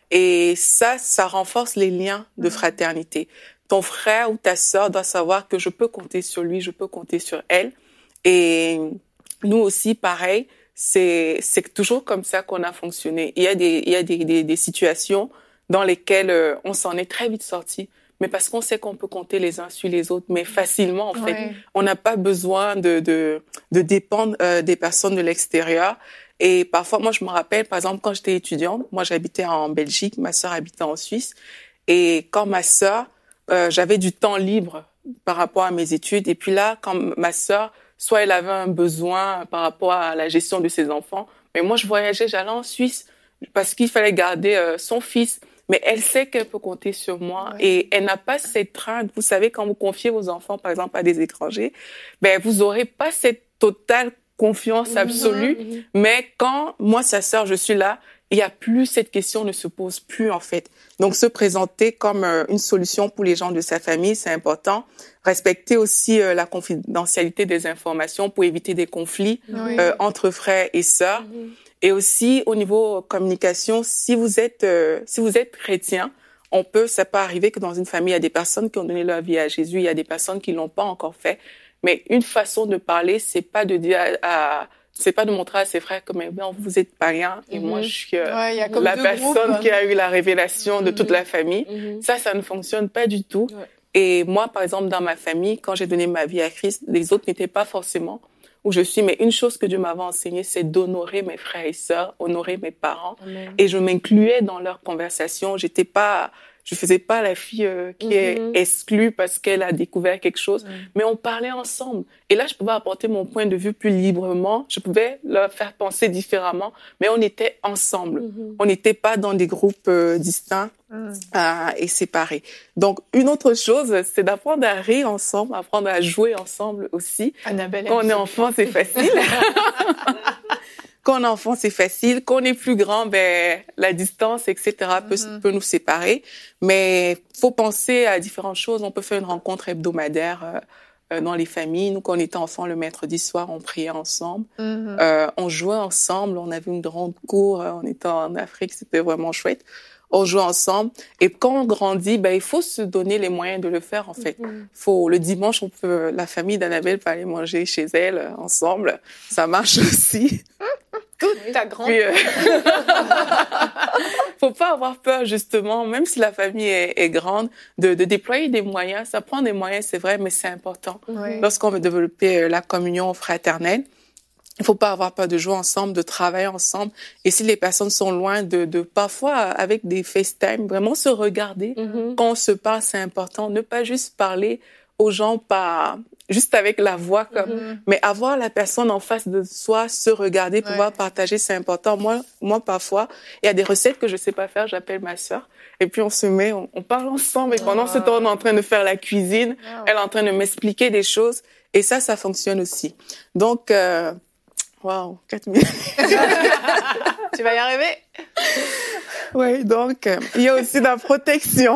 Et ça, ça renforce les liens de fraternité. Ton frère ou ta sœur doit savoir que je peux compter sur lui, je peux compter sur elle. Et nous aussi, pareil, c'est, c'est toujours comme ça qu'on a fonctionné. Il y a des, il y a des, des, des situations dans lesquelles euh, on s'en est très vite sorti, mais parce qu'on sait qu'on peut compter les uns sur les autres, mais facilement, en fait. Ouais. On n'a pas besoin de, de, de dépendre euh, des personnes de l'extérieur. Et parfois, moi, je me rappelle, par exemple, quand j'étais étudiante, moi, j'habitais en Belgique, ma sœur habitait en Suisse. Et quand ma sœur, euh, j'avais du temps libre par rapport à mes études. Et puis là, quand ma sœur, soit elle avait un besoin par rapport à la gestion de ses enfants, mais moi, je voyageais, j'allais en Suisse parce qu'il fallait garder euh, son fils. Mais elle sait qu'elle peut compter sur moi, ouais. Et elle n'a pas cette crainte. Vous savez, quand vous confiez vos enfants, par exemple, à des étrangers, ben, vous aurez pas cette totale confiance absolue, mmh, mais quand moi, sa sœur, je suis là, il y a plus, cette question ne se pose plus, en fait. Donc, se présenter comme euh, une solution pour les gens de sa famille, c'est important. Respecter aussi euh, la confidentialité des informations pour éviter des conflits oui. euh, entre frères et sœurs. Mmh. Et aussi, au niveau communication, si vous êtes, euh, si vous êtes chrétien, on peut, ça peut arriver que dans une famille, il y a des personnes qui ont donné leur vie à Jésus, il y a des personnes qui l'ont pas encore fait. Mais une façon de parler, c'est pas de dire à, à c'est pas de montrer à ses frères que mais bien vous êtes païens et mm-hmm. moi je suis euh, ouais, y a comme la personne groupes. Qui a eu la révélation mm-hmm. de toute la famille. Mm-hmm. Ça, ça ne fonctionne pas du tout. Ouais. Et moi, par exemple, dans ma famille, quand j'ai donné ma vie à Christ, les autres n'étaient pas forcément où je suis. Mais une chose que Dieu m'avait enseignée, c'est d'honorer mes frères et sœurs, honorer mes parents. Amen. Et je m'incluais dans leurs conversations. J'étais pas Je faisais pas la fille euh, qui mm-hmm. est exclue parce qu'elle a découvert quelque chose, mm. mais on parlait ensemble. Et là, je pouvais apporter mon point de vue plus librement. Je pouvais leur faire penser différemment, mais on était ensemble. Mm-hmm. On n'était pas dans des groupes euh, distincts mm. euh, et séparés. Donc, une autre chose, c'est d'apprendre à rire ensemble, apprendre à jouer ensemble aussi. Annabelle, quand on est enfant, c'est facile. Quand on est enfant, c'est facile. Quand on est plus grand, ben la distance, et cetera peut, mm-hmm. peut nous séparer. Mais faut penser à différentes choses. On peut faire une rencontre hebdomadaire euh, dans les familles. Nous, quand on était enfants, le mercredi soir, on priait ensemble. Mm-hmm. Euh, on jouait ensemble. On avait une grande cour. On était en Afrique, c'était vraiment chouette. On joue ensemble. Et quand on grandit, ben il faut se donner les moyens de le faire, en fait. Mm-hmm. Faut, le dimanche, on peut, la famille d'Annabelle peut aller manger chez elle, euh, ensemble. Ça marche aussi. Toute ta grande. Puis, euh... faut pas avoir peur, justement, même si la famille est, est grande, de, de déployer des moyens. Ça prend des moyens, c'est vrai, mais c'est important. Oui. Lorsqu'on veut développer la communion fraternelle, il faut pas avoir peur de jouer ensemble, de travailler ensemble. Et si les personnes sont loin, de, de parfois, avec des FaceTime, vraiment se regarder. Mm-hmm. Quand on se parle, c'est important. Ne pas juste parler aux gens par, juste avec la voix, comme, mm-hmm. mais avoir la personne en face de soi, se regarder, pouvoir ouais. partager, c'est important. Moi, moi, parfois, il y a des recettes que je sais pas faire, j'appelle ma sœur. Et puis, on se met, on, on parle ensemble. Et pendant oh. ce temps, on est en train de faire la cuisine. Oh. Elle est en train de m'expliquer des choses. Et ça, ça fonctionne aussi. Donc, euh, waouh, quatre minutes. Tu vas y arriver? Oui, donc, euh, il y a aussi de la protection.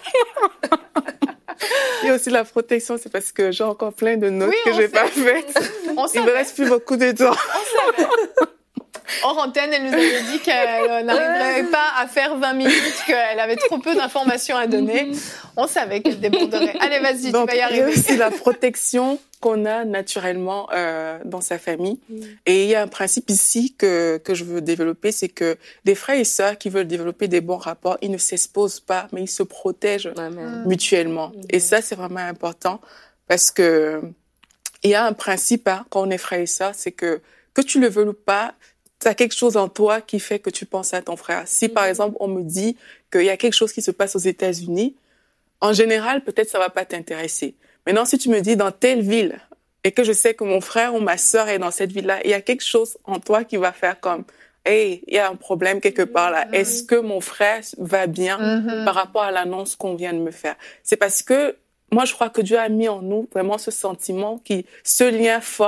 Il y a aussi de la protection, c'est parce que j'ai encore plein de notes oui, que j'ai pas faites. On Il me reste plus beaucoup de temps. On savait. Hors antenne, elle nous avait dit qu'elle n'arriverait pas à faire vingt minutes, qu'elle avait trop peu d'informations à donner. On savait qu'elle déborderait. Allez, vas-y, donc, tu vas y arriver. Il y a aussi la protection qu'on a naturellement euh, dans sa famille. Mm. Et il y a un principe ici que que je veux développer, c'est que des frères et sœurs qui veulent développer des bons rapports, ils ne s'exposent pas, mais ils se protègent Amen. Mutuellement. Mm. Et ça, c'est vraiment important parce que il y a un principe hein, quand on est frères et sœurs, c'est que que tu le veux ou pas, tu as quelque chose en toi qui fait que tu penses à ton frère. Si, par exemple, on me dit qu'il y a quelque chose qui se passe aux États-Unis, en général, peut-être ça va pas t'intéresser. Maintenant, si tu me dis dans telle ville et que je sais que mon frère ou ma sœur est dans cette ville-là, il y a quelque chose en toi qui va faire comme « Hey, il y a un problème quelque part là. Mm-hmm. Est-ce que mon frère va bien mm-hmm. par rapport à l'annonce qu'on vient de me faire? » C'est parce que moi, je crois que Dieu a mis en nous vraiment ce sentiment, qui, ce lien fort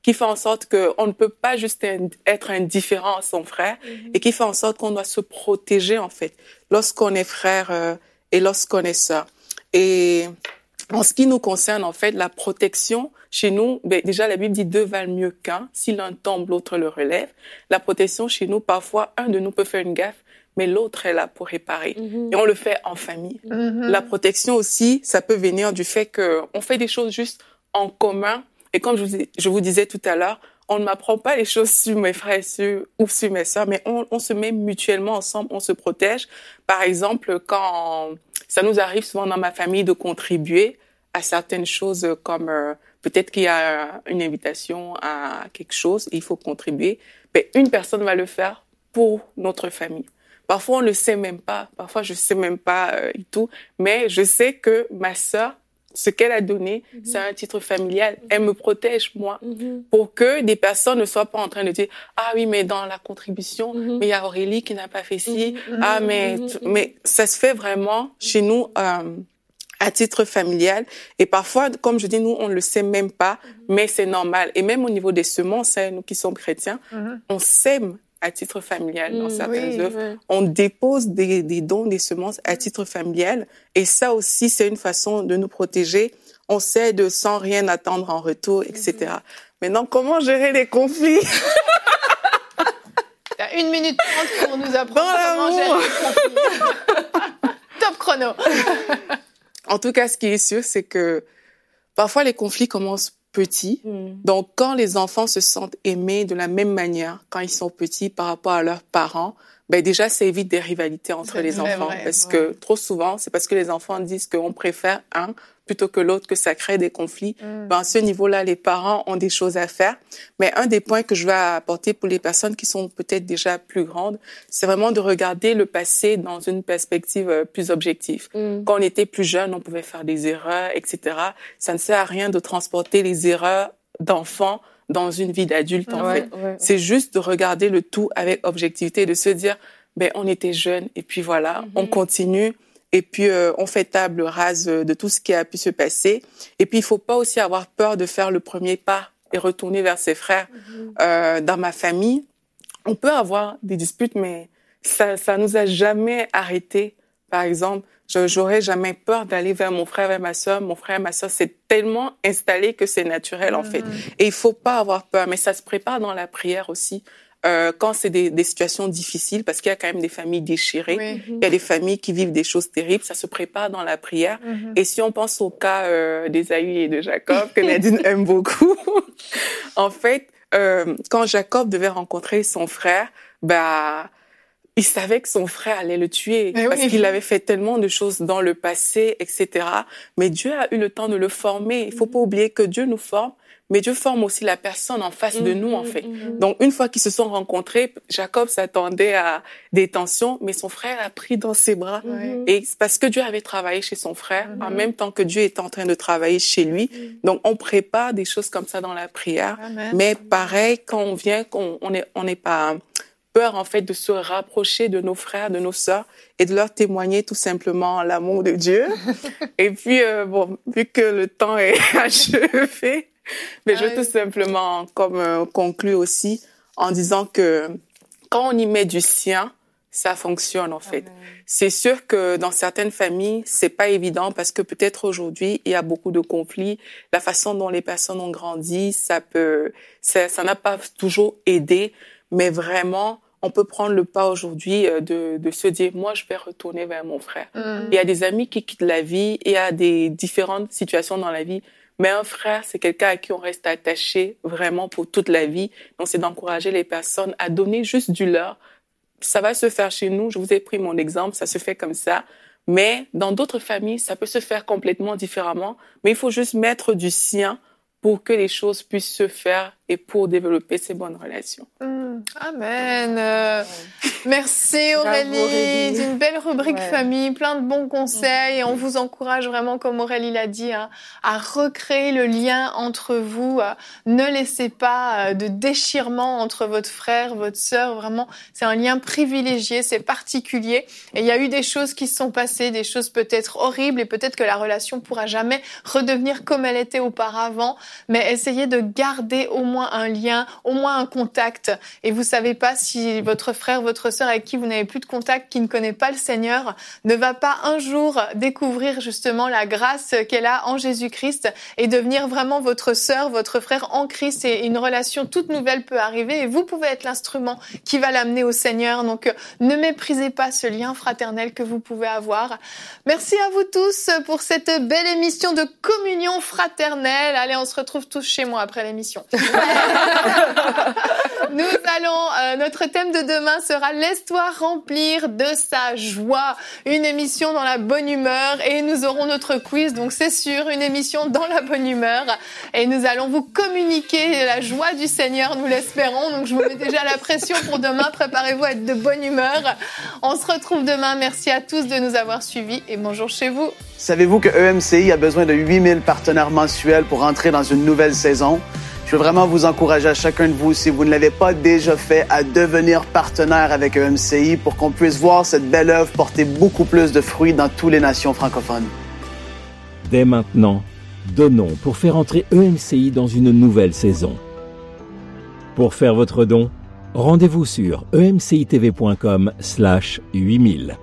qui fait en sorte qu'on ne peut pas juste être indifférent à son frère mm-hmm. et qui fait en sorte qu'on doit se protéger, en fait, lorsqu'on est frère euh, et lorsqu'on est sœur. Et en ce qui nous concerne, en fait, la protection, chez nous, ben, déjà, la Bible dit deux valent mieux qu'un. Si l'un tombe, l'autre le relève. La protection, chez nous, parfois, un de nous peut faire une gaffe, mais l'autre est là pour réparer. Mm-hmm. Et on le fait en famille. Mm-hmm. La protection aussi, ça peut venir du fait qu'on fait des choses juste en commun. Et comme je vous, je vous disais tout à l'heure, on ne m'apprend pas les choses sur mes frères sur, ou sur mes sœurs, mais on, on se met mutuellement ensemble, on se protège. Par exemple, quand ça nous arrive souvent dans ma famille de contribuer à certaines choses comme euh, peut-être qu'il y a une invitation à quelque chose et il faut contribuer, ben, une personne va le faire pour notre famille. Parfois, on ne le sait même pas. Parfois, je ne sais même pas euh, et tout. Mais je sais que ma sœur, ce qu'elle a donné, mm-hmm. c'est un titre familial. Mm-hmm. Elle me protège, moi, mm-hmm. pour que des personnes ne soient pas en train de dire « Ah oui, mais dans la contribution, mm-hmm. mais il y a Aurélie qui n'a pas fait ci. Mm-hmm. Ah, mais, mm-hmm. mais ça se fait vraiment chez nous euh, à titre familial. Et parfois, comme je dis, nous, on ne le sait même pas, mm-hmm. mais c'est normal. Et même au niveau des semences, hein, nous qui sommes chrétiens, mm-hmm. on sème à titre familial dans mmh, certaines oui, œuvres. Oui. On dépose des, des dons, des semences à titre familial. Et ça aussi, c'est une façon de nous protéger. On sait de sans rien attendre en retour, et cetera. Mmh. Maintenant, comment gérer les conflits? T'as une minute trente pour nous apprendre comment gérer les conflits. Top chrono. En tout cas, ce qui est sûr, c'est que parfois les conflits commencent petits. Mm. Donc, quand les enfants se sentent aimés de la même manière, quand ils sont petits par rapport à leurs parents, ben déjà, ça évite des rivalités entre c'est les enfants. Vrai, parce ouais. que trop souvent, c'est parce que les enfants disent qu'on préfère un plutôt que l'autre, que ça crée des conflits. Mm. Ben, à ce niveau-là, les parents ont des choses à faire. Mais un des points que je vais apporter pour les personnes qui sont peut-être déjà plus grandes, c'est vraiment de regarder le passé dans une perspective plus objective. Mm. Quand on était plus jeune, on pouvait faire des erreurs, et cetera. Ça ne sert à rien de transporter les erreurs d'enfants dans une vie d'adulte, en ouais, fait. Ouais, ouais. C'est juste de regarder le tout avec objectivité, de se dire, ben, on était jeunes, et puis voilà, mm-hmm. on continue. Et puis, euh, on fait table rase de tout ce qui a pu se passer. Et puis, il faut pas aussi avoir peur de faire le premier pas et retourner vers ses frères. Mm-hmm. Euh, dans ma famille, on peut avoir des disputes, mais ça, ça nous a jamais arrêtés. Par exemple, je, j'aurais jamais peur d'aller vers mon frère, vers ma sœur. Mon frère, ma sœur, c'est tellement installé que c'est naturel, en mm-hmm. fait. Et il faut pas avoir peur, mais ça se prépare dans la prière aussi. Euh, quand c'est des, des situations difficiles, parce qu'il y a quand même des familles déchirées, oui. il y a des familles qui vivent des choses terribles, ça se prépare dans la prière. Mm-hmm. Et si on pense au cas euh, d'Ésaü et de Jacob, que Nadine aime beaucoup, en fait, euh, quand Jacob devait rencontrer son frère, bah, il savait que son frère allait le tuer, mais parce oui. qu'il avait fait tellement de choses dans le passé, et cetera. Mais Dieu a eu le temps de le former. Il faut pas oublier que Dieu nous forme, mais Dieu forme aussi la personne en face mmh, de nous, en fait. Mmh. Donc, une fois qu'ils se sont rencontrés, Jacob s'attendait à des tensions, mais son frère a pris dans ses bras. Mmh. Et c'est parce que Dieu avait travaillé chez son frère, mmh. en même temps que Dieu était en train de travailler chez lui. Mmh. Donc, on prépare des choses comme ça dans la prière. Amen. Mais pareil, quand on vient, qu'on, on est, on n'est pas peur, en fait, de se rapprocher de nos frères, de nos sœurs, et de leur témoigner tout simplement l'amour de Dieu. Et puis, euh, bon, vu que le temps est achevé, mais je veux tout simplement comme euh, conclure aussi en disant que quand on y met du sien, ça fonctionne en fait. Amen. C'est sûr que dans certaines familles, c'est pas évident parce que peut-être aujourd'hui, il y a beaucoup de conflits. La façon dont les personnes ont grandi, ça peut, ça, ça n'a pas toujours aidé, mais vraiment, on peut prendre le pas aujourd'hui de, de se dire, moi, je vais retourner vers mon frère. Mm. Il y a des amis qui quittent la vie, il y a des différentes situations dans la vie. Mais un frère, c'est quelqu'un à qui on reste attaché vraiment pour toute la vie. Donc, c'est d'encourager les personnes à donner juste du leur. Ça va se faire chez nous. Je vous ai pris mon exemple. Ça se fait comme ça. Mais dans d'autres familles, ça peut se faire complètement différemment. Mais il faut juste mettre du sien pour que les choses puissent se faire et pour développer ces bonnes relations. Mmh, amen. Euh, merci Aurélie, Aurélie. D'une belle rubrique ouais. famille, plein de bons conseils. Mmh. Et on vous encourage vraiment, comme Aurélie l'a dit, hein, à recréer le lien entre vous. Euh, ne laissez pas euh, de déchirement entre votre frère, votre sœur. Vraiment, c'est un lien privilégié, c'est particulier. Et il y a eu des choses qui se sont passées, des choses peut-être horribles, et peut-être que la relation pourra jamais redevenir comme elle était auparavant. Mais essayez de garder au moins moins un lien, au moins un contact. Et vous savez pas si votre frère, votre sœur avec qui vous n'avez plus de contact, qui ne connaît pas le Seigneur, ne va pas un jour découvrir justement la grâce qu'elle a en Jésus-Christ et devenir vraiment votre sœur, votre frère en Christ, et une relation toute nouvelle peut arriver et vous pouvez être l'instrument qui va l'amener au Seigneur. Donc ne méprisez pas ce lien fraternel que vous pouvez avoir. Merci à vous tous pour cette belle émission de communion fraternelle. Allez, on se retrouve tous chez moi après l'émission. Nous allons, euh, notre thème de demain sera « Laisse-toi remplir de sa joie ». Une émission dans la bonne humeur et nous aurons notre quiz, donc c'est sûr, une émission dans la bonne humeur. Et nous allons vous communiquer la joie du Seigneur, nous l'espérons. Donc je vous mets déjà la pression pour demain, préparez-vous à être de bonne humeur. On se retrouve demain, merci à tous de nous avoir suivis et bonjour chez vous. Savez-vous que E M C I a besoin de huit mille partenaires mensuels pour entrer dans une nouvelle saison? Je veux vraiment vous encourager à chacun de vous, si vous ne l'avez pas déjà fait, à devenir partenaire avec E M C I pour qu'on puisse voir cette belle œuvre porter beaucoup plus de fruits dans toutes les nations francophones. Dès maintenant, donnons pour faire entrer E M C I dans une nouvelle saison. Pour faire votre don, rendez-vous sur emcitv.com slash 8000.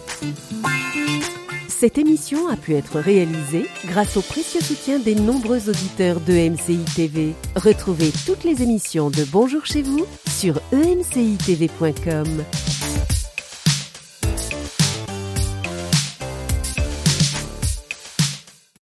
Cette émission a pu être réalisée grâce au précieux soutien des nombreux auditeurs de E M C I T V. Retrouvez toutes les émissions de Bonjour chez vous sur e m c i t v point com.